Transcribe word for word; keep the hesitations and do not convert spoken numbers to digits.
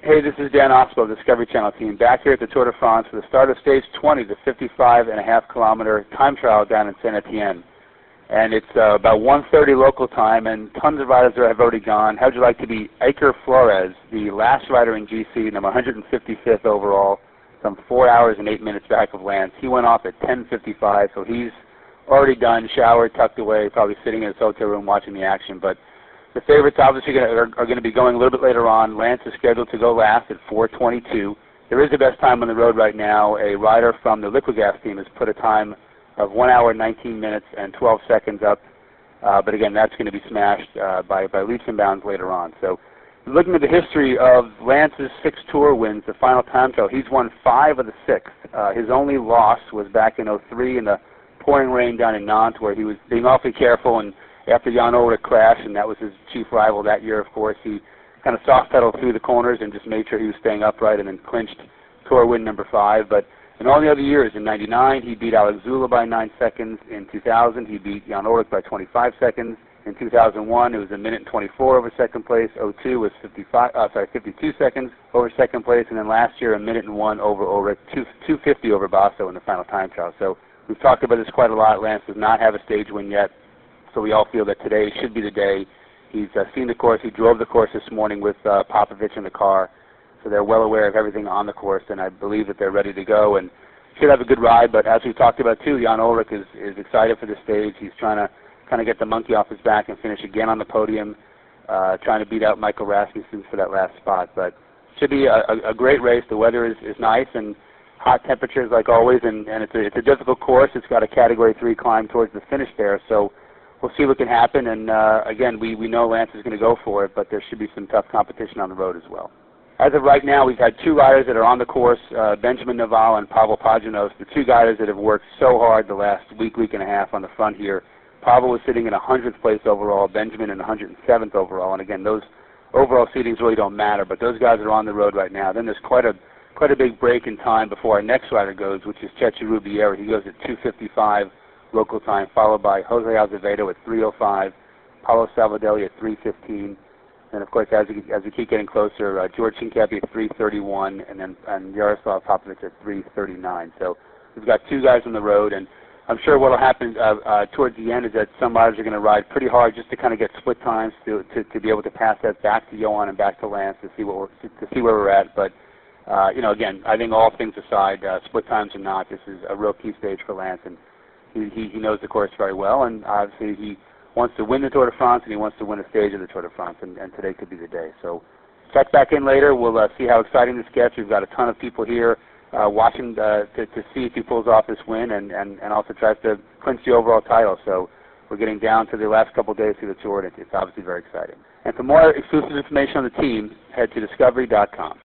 Hey, this is Dan Oswald, Discovery Channel team, back here at the Tour de France for the start of stage twenty, the fifty-five and a half kilometer time trial down in Saint Etienne. And it's uh, about one thirty local time, and tons of riders there have already gone. How would you like to be Iker Flores, the last rider in G C, number one hundred fifty-fifth overall, some four hours and eight minutes back of Lance. He went off at ten fifty-five, so he's already done, showered, tucked away, probably sitting in his hotel room watching the action. But the favorites obviously gonna, are, are going to be going a little bit later on. Lance is scheduled to go last at four twenty-two. There is the best time on the road right now. A rider from the Liquigas team has put a time of one hour, nineteen minutes, and twelve seconds up. Uh, but again, that's going to be smashed uh, by, by leaps and bounds later on. So looking at the history of Lance's six Tour wins, the final time trial, he's won five of the six. Uh, his only loss was back in oh three in the pouring rain down in Nantes, where he was being awfully careful, and after Jan Ullrich crashed, and that was his chief rival that year, of course, he kind of soft pedaled through the corners and just made sure he was staying upright, and then clinched Tour win number five. But in all the other years, in ninety-nine, he beat Alex Zula by nine seconds. In two thousand, he beat Jan Ullrich by twenty-five seconds. In two thousand one, it was a minute and twenty-four over second place. oh two was fifty-five, uh, sorry, fifty-two seconds over second place, and then last year, a minute and one over Ullrich, two fifty over Basso in the final time trial. So we've talked about this quite a lot. Lance does not have a stage win yet. So we all feel that today should be the day. He's uh, seen the course. He drove the course this morning with uh, Popovich in the car. So they're well aware of everything on the course, and I believe that they're ready to go and should have a good ride. But as we talked about too, Jan Ullrich is, is excited for the stage. He's trying to kind of get the monkey off his back and finish again on the podium, uh, trying to beat out Michael Rasmussen for that last spot. But should be a, a, a great race. The weather is, is nice, and hot temperatures like always, and, and it's, a, it's a difficult course. It's got a Category three climb towards the finish there. So we'll see what can happen, and uh, again, we, we know Lance is going to go for it, but there should be some tough competition on the road as well. As of right now, we've had two riders that are on the course, uh, Benjamin Naval and Pavel Paginos, the two guys that have worked so hard the last week, week and a half on the front here. Pavel was sitting in one hundredth place overall, Benjamin in one hundred seventh overall, and again, those overall seedings really don't matter, but those guys are on the road right now. Then there's quite a quite a big break in time before our next rider goes, which is Chechi Rubiera. He goes at two fifty-five local time, followed by Jose Azevedo at three oh five, Paulo Salvadelli at three fifteen, and of course, as we, as we keep getting closer, uh, George Hincapie at three thirty-one, and then and Jaroslav Popovich at three thirty-nine. So we've got two guys on the road, and I'm sure what will happen uh, uh, towards the end is that some riders are going to ride pretty hard just to kind of get split times to, to, to be able to pass that back to Johan and back to Lance to see what we're, to, to see where we're at. But uh, you know, again, I think all things aside, uh, split times or not, this is a real key stage for Lance, and He, he, he knows the course very well, and obviously he wants to win the Tour de France, and he wants to win a stage of the Tour de France, and, and today could be the day. So check back in later. We'll uh, see how exciting this gets. We've got a ton of people here uh, watching uh, to, to see if he pulls off this win, and, and, and also tries to clinch the overall title. So we're getting down to the last couple days through the Tour, and it's obviously very exciting. And for more exclusive information on the team, head to discovery dot com.